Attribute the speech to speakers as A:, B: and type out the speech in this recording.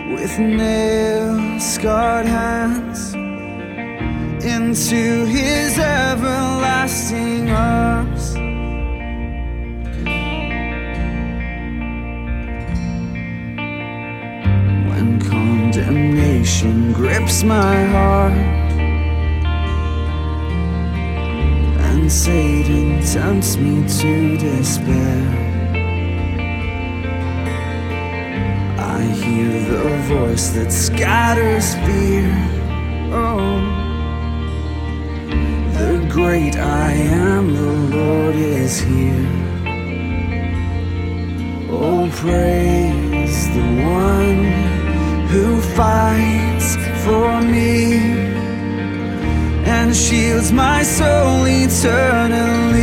A: with nail-scarred hands into his everlasting arms. When condemnation grips my heart and Satan tempts me to despair, I hear the voice that scatters fear. Oh, the great I am, the Lord is here. Oh, praise the one who fights for me and shields my soul eternally.